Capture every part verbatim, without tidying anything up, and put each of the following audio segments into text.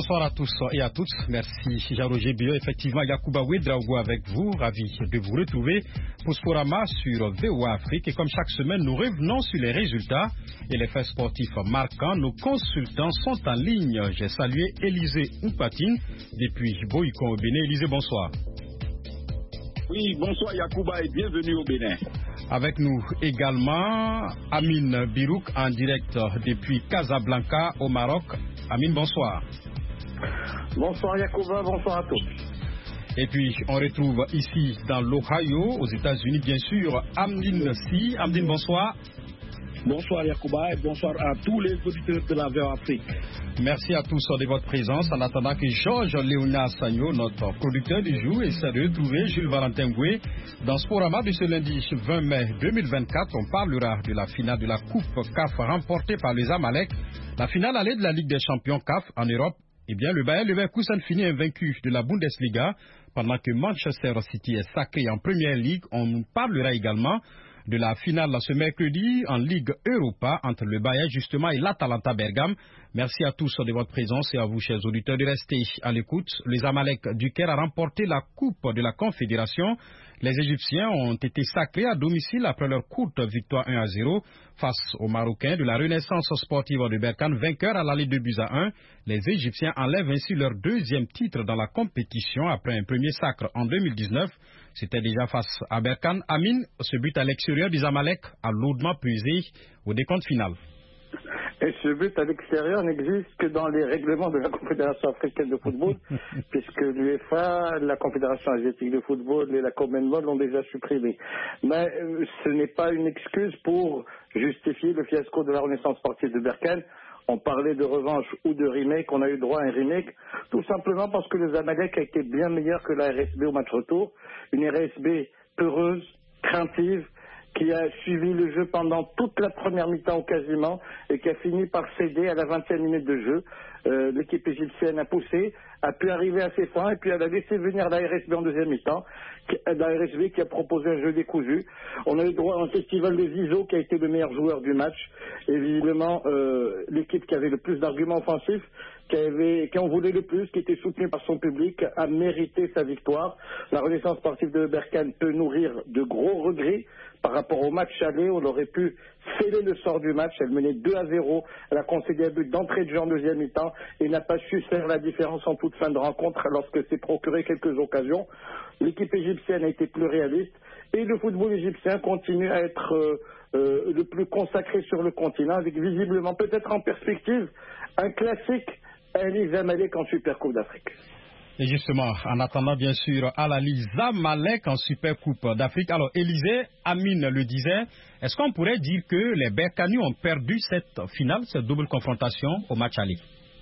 Bonsoir à tous et à toutes. Merci Jean-Roger Bio. Effectivement, Yacouba Ouedraogo avec vous. Ravi de vous retrouver pour Sporama sur V O A Afrique. Et comme chaque semaine, nous revenons sur les résultats et les faits sportifs marquants. Nos consultants sont en ligne. J'ai salué Élisée Oupatine depuis Boïkon au Bénin. Élisée, bonsoir. Oui, bonsoir Yacouba et bienvenue au Bénin. Avec nous également Amine Birouk en direct depuis Casablanca au Maroc. Amine, bonsoir. Bonsoir Yacouba, bonsoir à tous. Et puis on retrouve ici dans l'Ohio, aux États-Unis bien sûr, Amdine Si. Amdine, bonsoir. Bonsoir Yacouba et bonsoir à tous les auditeurs de la V O A Afrique. Merci à tous de votre présence. En attendant que Georges Léonard Sagno, notre producteur du jour, essaie de retrouver Jules Valentin Goué dans Sporama de ce lundi vingt mai deux mille vingt-quatre, on parlera de la finale de la Coupe C A F remportée par les Amalek, la finale allée de la Ligue des Champions C A F en Europe. Eh bien, le Bayer Leverkusen finit invaincu de la Bundesliga pendant que Manchester City est sacré en Première Ligue. On parlera également de la finale ce mercredi en Ligue Europa entre le Bayern justement et l'Atalanta Bergame. Merci à tous de votre présence et à vous, chers auditeurs, de rester à l'écoute. Les Amalek du Caire a remporté la Coupe de la Confédération. Les Égyptiens ont été sacrés à domicile après leur courte victoire un à zéro face aux Marocains de la Renaissance sportive de Berkane, vainqueurs à l'aller deux buts à un. Les Égyptiens enlèvent ainsi leur deuxième titre dans la compétition après un premier sacre en deux mille dix-neuf. C'était déjà face à Berkane. Amine, ce but à l'extérieur des Amalek a lourdement pesé au décompte final. Et ce but à l'extérieur n'existe que dans les règlements de la Confédération africaine de football, puisque l'UEFA, la Confédération asiatique de football et la Commonwealth l'ont déjà supprimé. Mais euh, ce n'est pas une excuse pour justifier le fiasco de la Renaissance sportive de Berkane. On parlait de revanche ou de remake, on a eu droit à un remake, tout simplement parce que le Zamalek a été bien meilleur que la R S B au match retour. Une R S B peureuse, craintive, qui a suivi le jeu pendant toute la première mi-temps ou quasiment, et qui a fini par céder à la vingtième minute de jeu. Euh, l'équipe égyptienne a poussé, a pu arriver à ses fins, et puis elle a laissé venir la R S B en deuxième mi-temps, la R S B qui a proposé un jeu décousu. On a eu droit à un festival de Zizou qui a été le meilleur joueur du match, et visiblement euh, l'équipe qui avait le plus d'arguments offensifs, qui, avait, qui en voulait le plus, qui était soutenue par son public, a mérité sa victoire. La Renaissance sportive de Berkane peut nourrir de gros regrets par rapport au match aller. On aurait pu sceller le sort du match. Elle menait deux à zéro. Elle a concédé un but d'entrée de jeu en deuxième mi-temps et n'a pas su faire la différence en toute fin de rencontre lorsque s'est procuré quelques occasions. L'équipe égyptienne a été plus réaliste et le football égyptien continue à être euh, euh, le plus consacré sur le continent, avec visiblement, peut-être en perspective, un classique, un Zamalek en Super Coupe d'Afrique. Et justement, en attendant bien sûr Al-Ali Zamalek en Super Coupe d'Afrique. Alors Élisée, Amine le disait, est-ce qu'on pourrait dire que les Berkane ont perdu cette finale, cette double confrontation au match aller?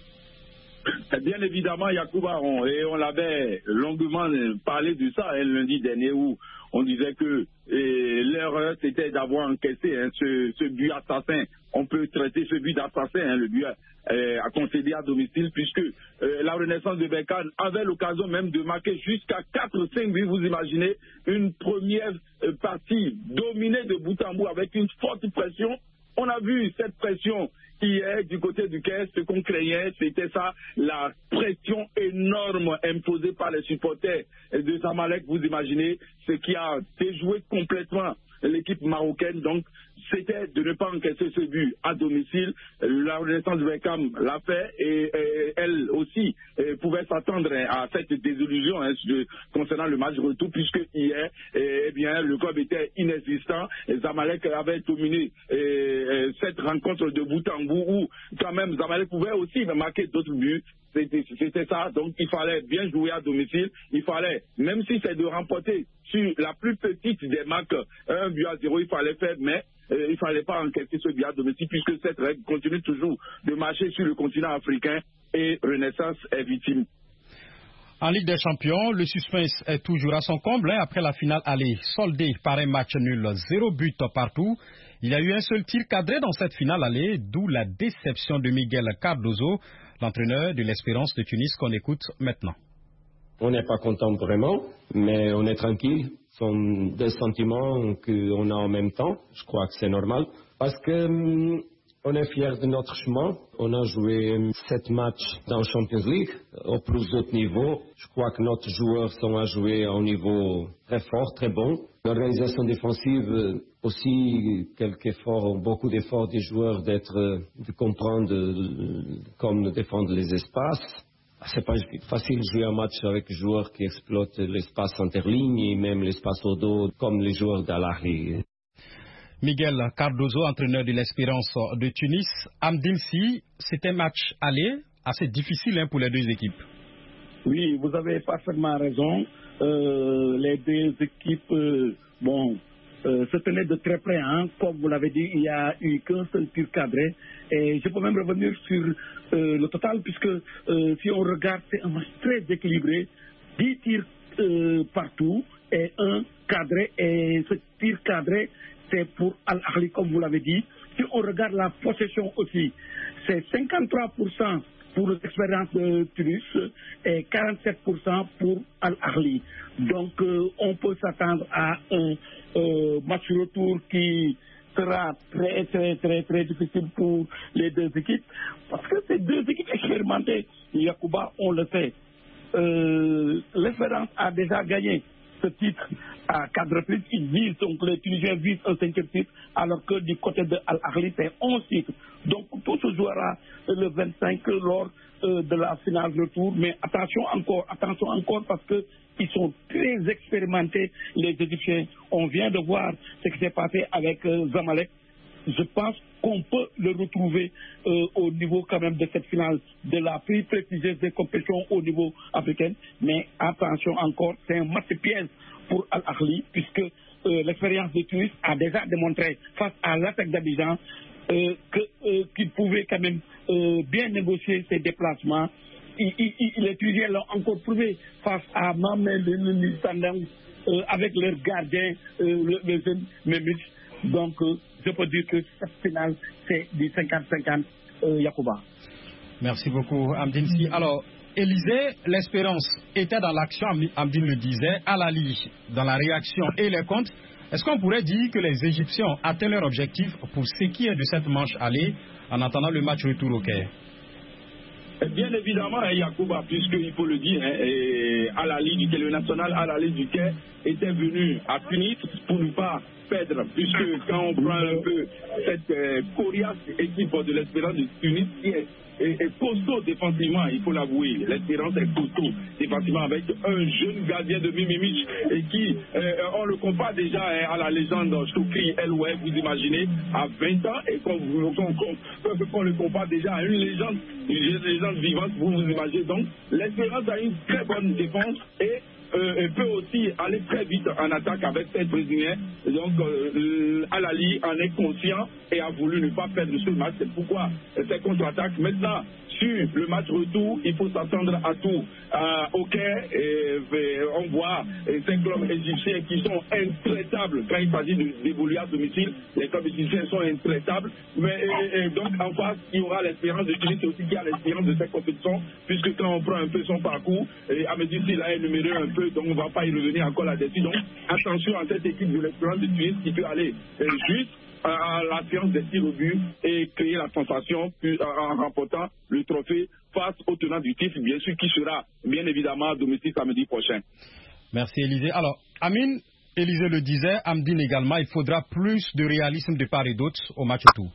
Bien évidemment, Yacouba, on, et on l'avait longuement parlé de ça hein, lundi dernier où on disait que l'erreur c'était d'avoir encaissé hein, ce, ce but assassin. On peut traiter ce but d'assassin, hein, le but euh, à concéder à domicile, puisque euh, la Renaissance de Berkane avait l'occasion même de marquer jusqu'à quatre ou cinq buts. Vous imaginez une première euh, partie dominée de bout en bout avec une forte pression. On a vu cette pression hier du côté du Caire, ce qu'on craignait, c'était ça, la pression énorme imposée par les supporters de Zamalek. Vous imaginez ce qui a déjoué complètement l'équipe marocaine. Donc, c'était de ne pas encaisser ce but à domicile. La Renaissance de Berkane l'a fait et, et elle aussi et pouvait s'attendre à cette désillusion hein, de, concernant le match retour, puisque hier, et, eh bien, le club était inexistant. Et Zamalek avait dominé et, et cette rencontre de bout en bout où quand même Zamalek pouvait aussi marquer d'autres buts. C'était ça, donc il fallait bien jouer à domicile. Il fallait, même si c'est de remporter sur la plus petite des marques, un but à zéro, il fallait faire, mais euh, il ne fallait pas encaisser ce but à domicile, puisque cette règle continue toujours de marcher sur le continent africain et Renaissance est victime. En Ligue des Champions, le suspense est toujours à son comble. Hein, après la finale aller soldée par un match nul, zéro but partout. Il y a eu un seul tir cadré dans cette finale aller, d'où la déception de Miguel Cardozo, l'entraîneur de l'Espérance de Tunis, qu'on écoute maintenant. On n'est pas content vraiment, mais on est tranquille. Ce sont des sentiments qu'on a en même temps. Je crois que c'est normal. Parce que hum, On est fiers de notre chemin. On a joué sept matchs dans Champions League au plus haut niveau. Je crois que nos joueurs sont à jouer à un niveau très fort, très bon. L'organisation défensive aussi, quelques efforts, beaucoup d'efforts des joueurs d'être, de comprendre comment défendre les espaces. C'est pas facile de jouer un match avec des joueurs qui exploitent l'espace interligne et même l'espace au dos, comme les joueurs d'Al Ahly. Miguel Cardozo, entraîneur de l'Espérance de Tunis. Amdine Si, c'était un match aller assez difficile hein, pour les deux équipes. Oui, vous avez parfaitement raison. Euh, les deux équipes, euh, bon, euh, se tenaient de très près. Hein. Comme vous l'avez dit, il n'y a eu qu'un seul tir cadré. Et je peux même revenir sur euh, le total, puisque euh, si on regarde, c'est un match très équilibré. dix tirs euh, partout et un cadré. Et ce tir cadré, c'est pour Al Ahly, comme vous l'avez dit. Si on regarde la possession aussi, c'est cinquante-trois pour cent pour l'Espérance de Tunis et quarante-sept pour cent pour Al Ahly. Donc, euh, on peut s'attendre à un euh, match retour qui sera très, très, très, très difficile pour les deux équipes. Parce que ces deux équipes expérimentées, Yacouba, on le sait. Euh, L'Espérance a déjà gagné ce titre à quatre reprises. Ils visent, donc les Tunisiens visent un cinquième titre, alors que du côté de Al Ahly, c'est onze titres. Donc tout se jouera le vingt-cinq lors euh, de la finale retour. Mais attention encore, attention encore, parce qu'ils sont très expérimentés, les Égyptiens. On vient de voir ce qui s'est passé avec euh, Zamalek. Je pense qu'on peut le retrouver euh, au niveau quand même de cette finale de la plus prestigieuse des compétitions au niveau africain. Mais attention encore, c'est un match piège pour Al Ahly, puisque euh, l'expérience de Tunis a déjà démontré face à l'A S E C d'Abidjan euh, que, euh, qu'il pouvait quand même euh, bien négocier ses déplacements. Il, il, il, les Tunisiens l'ont encore prouvé face à Mamel Tandang euh, avec leur gardien, euh, le, le jeune Memich. Donc, euh, je peux dire que cette finale, c'est du cinquante cinquante, euh, Yacouba. Merci beaucoup, Amdine Si. Alors, Élysée, l'Espérance était dans l'action, Amdine le disait, Al Ahly dans la réaction et les comptes. Est-ce qu'on pourrait dire que les Égyptiens ont atteint leur objectif pour ce qui est de cette manche aller en attendant le match retour au Caire? Bien évidemment, Yacouba, puisqu'il faut le dire, hein, Al Ahly du Caire, le national Al Ahly du Caire était venu à Tunis pour ne pas perdre, puisque quand on prend un peu cette euh, coriace équipe de l'Espérance de Tunis qui est, est, est costaud défensivement, il faut l'avouer, l'Espérance est costaud défensivement avec un jeune gardien de Mimimich et qui, euh, on le compare déjà hein, à la légende Choukri El Oued, vous imaginez, à vingt ans, et qu'on qu qu le compare déjà à une légende, une légende vivante, vous vous imaginez. Donc l'Espérance a une très bonne défense et Euh, peut aussi aller très vite en attaque avec ses Brésiliens. Donc, euh, Al Ahly en est conscient et a voulu ne pas perdre ce match. C'est pourquoi c'est contre-attaque. Maintenant, sur le match retour, il faut s'attendre à tout. Euh, au Caire, on voit ces clubs égyptiens qui sont intraitables quand il s'agit d'évoluer à domicile. Les clubs égyptiens sont intraitables. Mais et, et donc, en face, il y aura l'Espérance de Tunis aussi qui a l'Espérance de cette compétition, puisque quand on prend un peu son parcours, et à mesure qu'il a énuméré un peu, donc on ne va pas y revenir encore là-dessus. Donc, attention à cette équipe de l'Espérance de Tunis qui peut aller euh, juste à la séance des tirs au but et créer la sensation en remportant le trophée face au tenant du titre, bien sûr, qui sera bien évidemment à domicile samedi prochain. Merci Élysée. Alors, Amine, Élysée le disait, Amdine également, il faudra plus de réalisme de part et d'autre au match retour.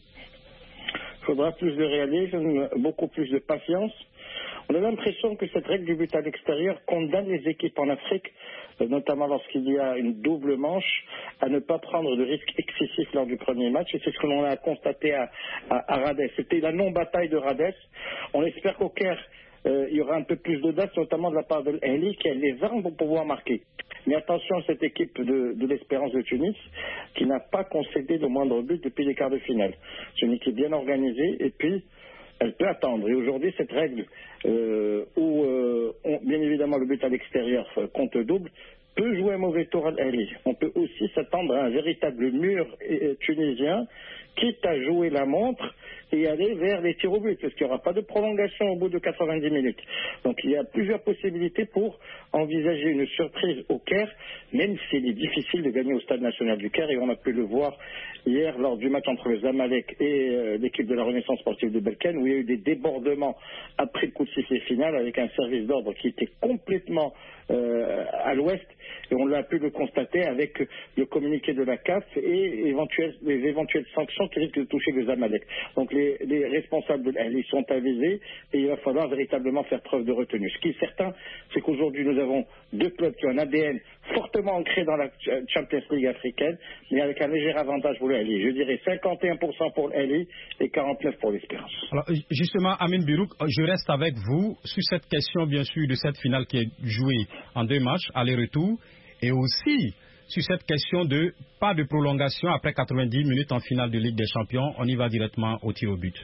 Il faudra plus de réalisme, beaucoup plus de patience. On a l'impression que cette règle du but à l'extérieur condamne les équipes en Afrique, notamment lorsqu'il y a une double manche, à ne pas prendre de risques excessifs lors du premier match. Et c'est ce que l'on a constaté à, à, à Radès. C'était la non-bataille de Radès. On espère qu'au Caire, euh, il y aura un peu plus d'audace, notamment de la part de l'Ahly, qui a les armes pour pouvoir marquer. Mais attention à cette équipe de, de l'Espérance de Tunis, qui n'a pas concédé le moindre but depuis les quarts de finale. C'est une équipe bien organisée, et puis elle peut attendre. Et aujourd'hui, cette règle euh, où, euh, on, bien évidemment, le but à l'extérieur compte double, peut jouer un mauvais tour à l'Ali. On peut aussi s'attendre à un véritable mur tunisien, quitte à jouer la montre et aller vers les tirs au but, parce qu'il n'y aura pas de prolongation au bout de quatre-vingt-dix minutes. Donc il y a plusieurs possibilités pour envisager une surprise au Caire, même s'il est difficile de gagner au Stade national du Caire, et on a pu le voir hier lors du match entre le Zamalek et euh, l'équipe de la Renaissance sportive de Berkane, où il y a eu des débordements après le coup de sifflet final, avec un service d'ordre qui était complètement euh, à l'ouest, et on l'a pu le constater avec le communiqué de la C A F et éventuelles, les éventuelles sanctions qui risquent de toucher le Zamalek. Donc les, les responsables de l'Ali sont avisés, et il va falloir véritablement faire preuve de retenue. Ce qui est certain, c'est qu'aujourd'hui nous avons deux clubs qui ont un A D N fortement ancré dans la Champions League africaine, mais avec un léger avantage pour l'Ali. Je dirais cinquante et un pour cent pour l'Ali et quarante-neuf pour cent pour l'Espérance. Alors justement, Amin Birouk, je reste avec vous sur cette question bien sûr de cette finale qui est jouée en deux matchs, aller-retour, et aussi sur cette question de pas de prolongation après quatre-vingt-dix minutes en finale de Ligue des Champions, on y va directement au tir au but.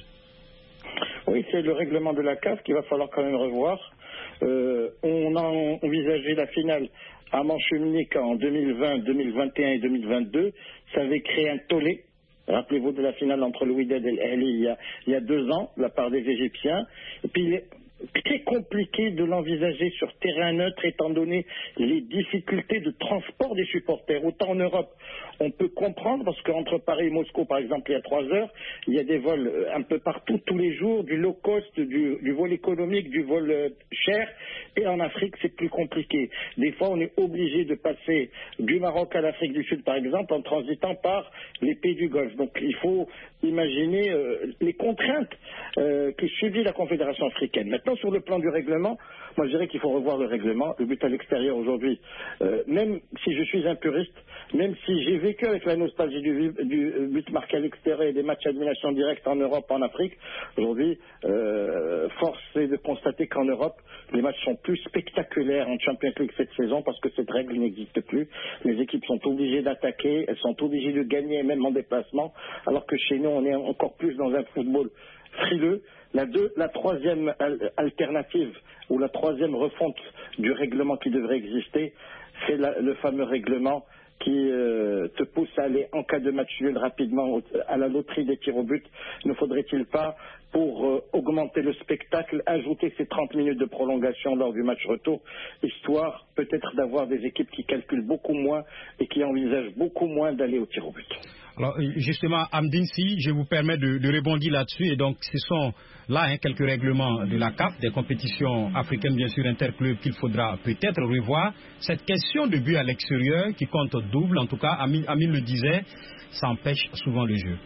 Oui, c'est le règlement de la C A F qu'il va falloir quand même revoir. Euh, on a envisagé la finale à manche unique en deux mille vingt, deux mille vingt et un et deux mille vingt-deux. Ça avait créé un tollé. Rappelez-vous de la finale entre le Wydad et l'Ahli il y a, il y a deux ans, de la part des Égyptiens. Et puis il est très compliqué de l'envisager sur terrain neutre, étant donné les difficultés de transport des supporters. Autant en Europe, on peut comprendre, parce qu'entre Paris et Moscou, par exemple, il y a trois heures, il y a des vols un peu partout, tous les jours, du low cost, du, du vol économique, du vol euh, cher. Et en Afrique, c'est plus compliqué. Des fois, on est obligé de passer du Maroc à l'Afrique du Sud, par exemple, en transitant par les pays du Golfe. Donc, il faut imaginer euh, les contraintes euh, que subit la Confédération africaine. Maintenant, sur le plan du règlement, moi je dirais qu'il faut revoir le règlement. Le but à l'extérieur aujourd'hui, euh, même si je suis un puriste, même si j'ai vécu avec la nostalgie du, du but marqué à l'extérieur et des matchs à élimination directe en Europe, en Afrique, aujourd'hui, euh, force est de constater qu'en Europe, les matchs sont plus spectaculaires en Champions League cette saison parce que cette règle n'existe plus. Les équipes sont obligées d'attaquer, elles sont obligées de gagner même en déplacement, alors que chez nous, on est encore plus dans un football frileux. La, deux, la troisième alternative ou la troisième refonte du règlement qui devrait exister, c'est la, le fameux règlement qui euh, te pousse à aller en cas de match nul rapidement à la loterie des tirs au but. Ne faudrait-il pas, pour euh, augmenter le spectacle, ajouter ces trente minutes de prolongation lors du match retour, histoire peut-être d'avoir des équipes qui calculent beaucoup moins et qui envisagent beaucoup moins d'aller au tir au but. Alors justement, Amdine, si je vous permets de, de rebondir là-dessus, et donc ce sont là hein, quelques règlements de la C A F, des compétitions africaines bien sûr interclubs qu'il faudra peut-être revoir. Cette question de but à l'extérieur qui compte double, en tout cas, Amine, Amine le disait, ça empêche souvent le jeu.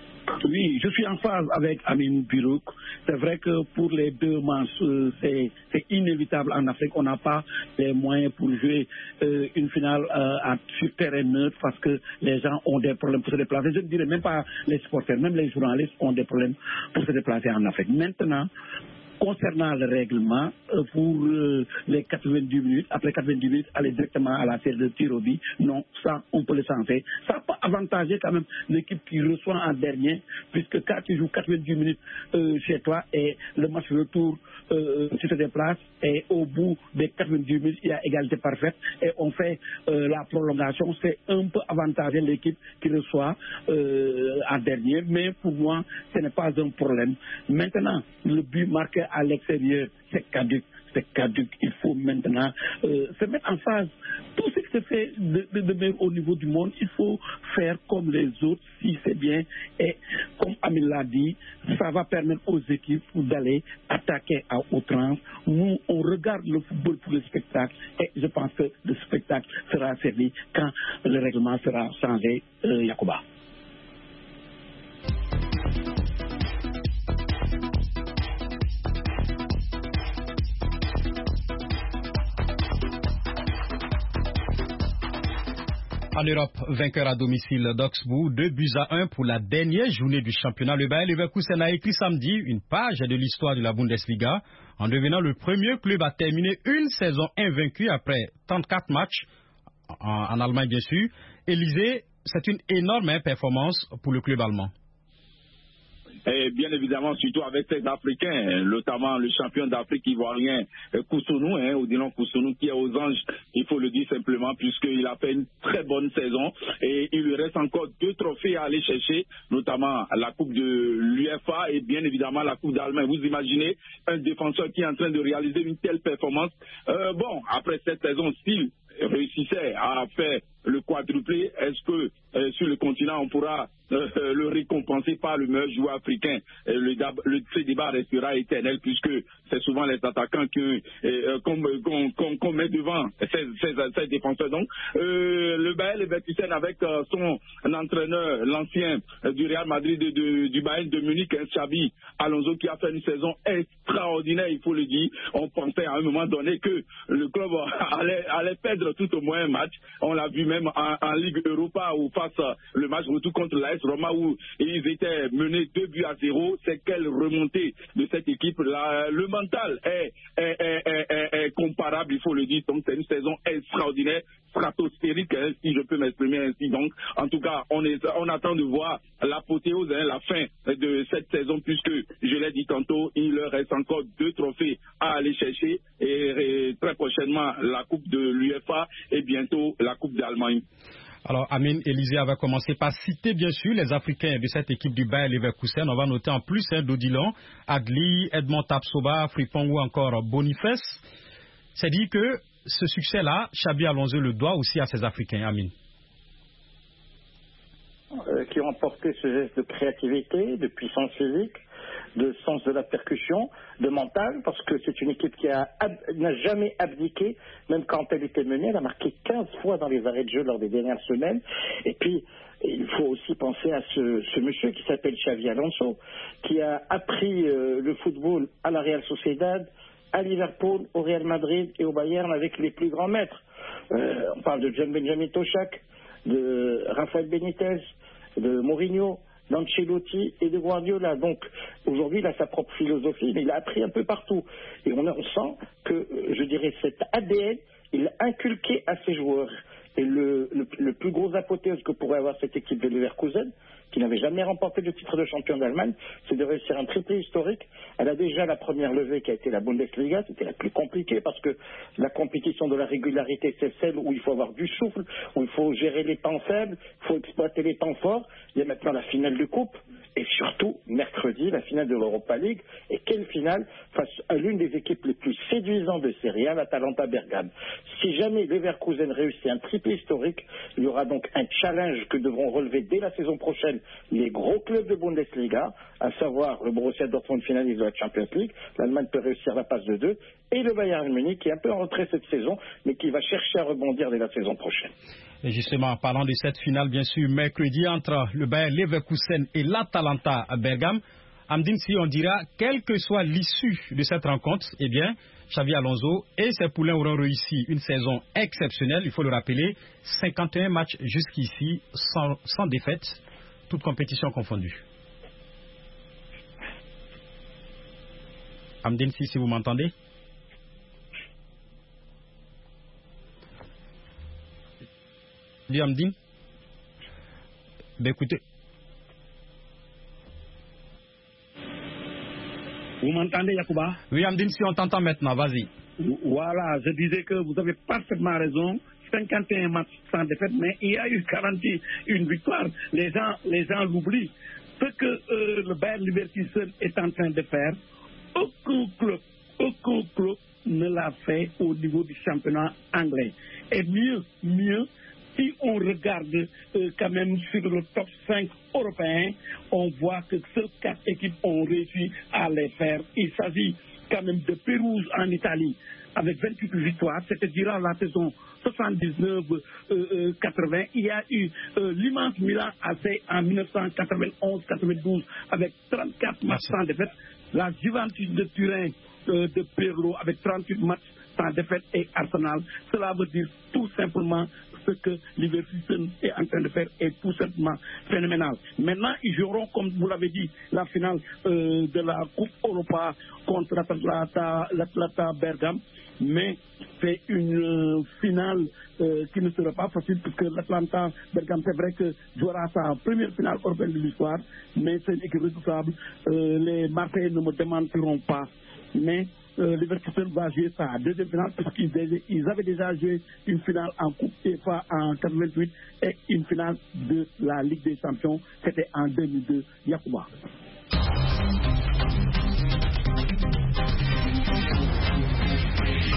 Oui, je suis en phase avec Amin Birouk. C'est vrai que pour les deux matchs, euh, c'est, c'est inévitable en Afrique. On n'a pas les moyens pour jouer euh, une finale euh, à, sur terrain neutre parce que les gens ont des problèmes pour se déplacer. Je ne dirais même pas les supporters, même les journalistes ont des problèmes pour se déplacer en Afrique. Maintenant, concernant le règlement, euh, pour euh, les quatre-vingt-dix minutes, après quatre-vingt-dix minutes, aller directement à la série de tir au but, non, ça, on peut le changer. Ça peut avantager quand même l'équipe qui reçoit en dernier, puisque quand tu joues quatre-vingt-dix minutes euh, chez toi et le match retour, euh, tu te déplaces et au bout des quatre-vingt-dix minutes, il y a égalité parfaite et on fait euh, la prolongation. C'est un peu avantager l'équipe qui reçoit euh, en dernier, mais pour moi, ce n'est pas un problème. Maintenant, le but marqué à l'extérieur, c'est caduc, c'est caduc. Il faut maintenant euh, se mettre en phase. Tout ce qui se fait de, de, de même au niveau du monde, il faut faire comme les autres, si c'est bien. Et comme Amine l'a dit, ça va permettre aux équipes d'aller attaquer à outrance. Nous, on regarde le football pour le spectacle et je pense que le spectacle sera servi quand le règlement sera changé, euh, Yacouba. En Europe, vainqueur à domicile d'Augsbourg, deux buts à un pour la dernière journée du championnat. Le Bayer Leverkusen a écrit samedi une page de l'histoire de la Bundesliga en devenant le premier club à terminer une saison invaincue après trente-quatre matchs en, en Allemagne bien sûr. Élysée, c'est une énorme performance pour le club allemand. et bien évidemment surtout avec ces Africains, notamment le champion d'Afrique ivoirien Koussounou, hein, Odilon Koussounou, qui est aux anges, il faut le dire simplement, puisqu'il a fait une très bonne saison et il lui reste encore deux trophées à aller chercher, notamment la Coupe de l'U E F A et bien évidemment la Coupe d'Allemagne. Vous imaginez un défenseur qui est en train de réaliser une telle performance. Euh, bon, après cette saison, s'il réussissait à faire le quadruplé, est-ce que euh, sur le continent on pourra euh, le récompenser par le meilleur joueur africain? euh, le, le, Ce débat restera éternel, puisque c'est souvent les attaquants que, euh, qu'on, qu'on, qu'on, qu'on met devant ces, ces, ces défenseurs. Donc euh, le Bayer Leverkusen avec euh, son entraîneur, l'ancien euh, du Real Madrid, de, de, du Bayern de Munich, hein, Xabi Alonso, qui a fait une saison extraordinaire, il faut le dire. On pensait à un moment donné que le club allait, allait perdre tout au moins un match. On l'a vu même en, en Ligue Europa, où face le match retour contre l'A S Roma, où ils étaient menés deux buts à zéro. C'est quelle remontée de cette équipe. La, le mental est, est, est, est, est, est comparable, il faut le dire. Donc c'est une saison extraordinaire, stratosphérique, hein, si je peux m'exprimer ainsi. Donc en tout cas, on, est, on attend de voir l'apothéose, hein, la fin de cette saison, puisque je l'ai dit tantôt, il leur reste encore deux trophées à aller chercher, et, et très prochainement la Coupe de l'U E F A et bientôt la Coupe d'Allemagne. Alors, Amine Élisée avait commencé par citer bien sûr les Africains de cette équipe du Bayer Leverkusen. On va noter en plus hein, Dodilon, Adli, Edmond Tapsoba, Frimpong ou encore Boniface. C'est dit que ce succès-là, Xabi Alonso le doit aussi à ces Africains, Amine. Euh, qui ont porté ce geste de créativité, de puissance physique, de sens de la percussion, de mental, parce que c'est une équipe qui a, n'a jamais abdiqué, même quand elle était menée. Elle a marqué quinze fois dans les arrêts de jeu lors des dernières semaines. Et puis, il faut aussi penser à ce, ce monsieur qui s'appelle Xabi Alonso, qui a appris euh, le football à la Real Sociedad, à Liverpool, au Real Madrid et au Bayern avec les plus grands maîtres. Euh, on parle de John Benjamin Toshak, de Rafael Benitez, de Mourinho, d'Ancelotti et de Guardiola. Donc aujourd'hui il a sa propre philosophie, mais il a appris un peu partout. Et on, on sent que, je dirais, cet A D N, il l'a inculqué à ses joueurs. Et le, le, le plus gros apothéose que pourrait avoir cette équipe de Leverkusen, qui n'avait jamais remporté le titre de champion d'Allemagne, c'est de réussir un triplé historique. Elle a déjà la première levée qui a été la Bundesliga, c'était la plus compliquée parce que la compétition de la régularité, c'est celle où il faut avoir du souffle, où il faut gérer les temps faibles, il faut exploiter les temps forts. Il y a maintenant la finale de coupe et surtout, mercredi, la finale de l'Europa League. Et quelle finale face à l'une des équipes les plus séduisantes de Serie A, l'Atalanta Bergame. Si jamais Leverkusen réussit un triplé historique, il y aura donc un challenge que devront relever dès la saison prochaine les gros clubs de Bundesliga, à savoir le Borussia Dortmund finaliste de la Champions League, l'Allemagne peut réussir la passe de deux, et le Bayern Munich qui est un peu en retrait cette saison, mais qui va chercher à rebondir dès la saison prochaine. Et justement, en parlant de cette finale, bien sûr, mercredi entre le Bayer Leverkusen et l'Atalanta à Bergame, Amdine, si on dira, quelle que soit l'issue de cette rencontre, eh bien, Xabi Alonso et ses poulains auront réussi une saison exceptionnelle, il faut le rappeler, cinquante et un matchs jusqu'ici sans, sans défaite, toute compétition confondue. Amdine, si, si vous m'entendez. Oui, Amdine. Ben écoutez. Vous m'entendez, Yacouba? Oui, Amdine, si on t'entend maintenant, vas-y. Voilà, je disais que vous avez parfaitement raison. cinquante et un matchs sans défaite, mais il y a eu quarante et une victoires. Les gens, les gens l'oublient. Ce que euh, le Bayer Leverkusen est en train de faire, aucun club, aucun club ne l'a fait au niveau du championnat anglais. Et mieux, mieux, si on regarde euh, quand même sur le top cinq européen, on voit que seules quatre équipes ont réussi à les faire. Il s'agit quand même de Pérouse en Italie, avec vingt-huit victoires. C'était durant la saison soixante-dix-neuf quatre-vingts. Il y a eu euh, l'immense Milan A C en mille neuf cent quatre-vingt-onze quatre-vingt-douze avec trente-quatre matchs sans défaite. La Juventus de Turin euh, de Pirlo avec trente-huit matchs sans défaite et Arsenal. Cela veut dire tout simplement ce que Leverkusen est en train de faire est tout simplement phénoménal. Maintenant, ils joueront, comme vous l'avez dit, la finale euh, de la Coupe Europa contre l'Atlanta, l'Atlanta Bergame. Mais c'est une euh, finale euh, qui ne sera pas facile puisque l'Atlanta Bergame, c'est vrai que jouera sa première finale européenne de l'histoire, mais c'est une équipe redoutable. Euh, les Marseillais ne me démentiront pas. Mais euh, Leverkusen va jouer sa deuxième finale puisqu'ils ils avaient déjà joué une finale en Coupe UEFA en quatre-vingt-huit et une finale de la Ligue des Champions, c'était en deux mille deux. Yacouba.